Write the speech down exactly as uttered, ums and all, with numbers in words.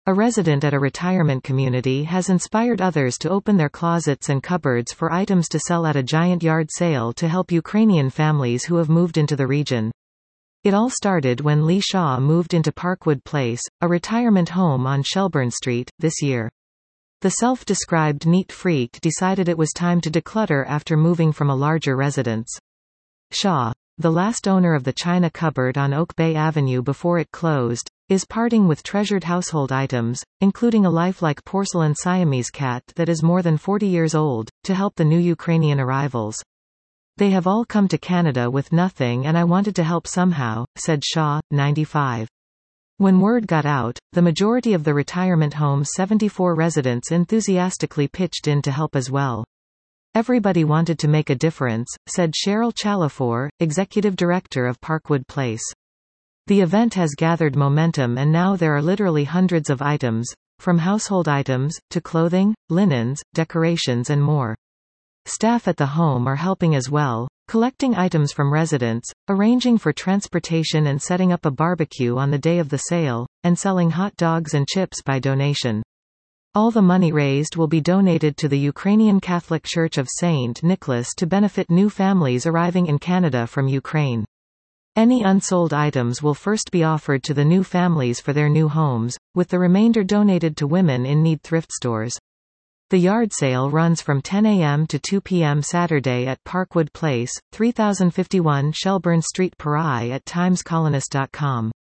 A resident at a retirement community has inspired others to open their closets and cupboards for items to sell at a giant yard sale to help Ukrainian families who have moved into the region. It all started when Lee Shaw moved into Parkwood Place, a retirement home on Shelburne Street, this year. The self-described neat freak decided it was time to declutter after moving from a larger residence. Shaw, the last owner of the china cupboard on Oak Bay Avenue before it closed, is parting with treasured household items, including a lifelike porcelain Siamese cat that is more than forty years old, to help the new Ukrainian arrivals. "They have all come to Canada with nothing and I wanted to help somehow," said Shaw, ninety-five. When word got out, the majority of the retirement home's seventy-four residents enthusiastically pitched in to help as well. "Everybody wanted to make a difference," said Cheryl Chalafour, executive director of Parkwood Place. "The event has gathered momentum and now there are literally hundreds of items, from household items, to clothing, linens, decorations and more. Staff at the home are helping as well, collecting items from residents, arranging for transportation and setting up a barbecue on the day of the sale, and selling hot dogs and chips by donation. All the money raised will be donated to the Ukrainian Catholic Church of Saint Nicholas to benefit new families arriving in Canada from Ukraine. Any unsold items will first be offered to the new families for their new homes, with the remainder donated to women in need thrift stores." The yard sale runs from ten a m to two p m Saturday at Parkwood Place, three thousand fifty-one Shelburne Street, Parai at times colonist dot com.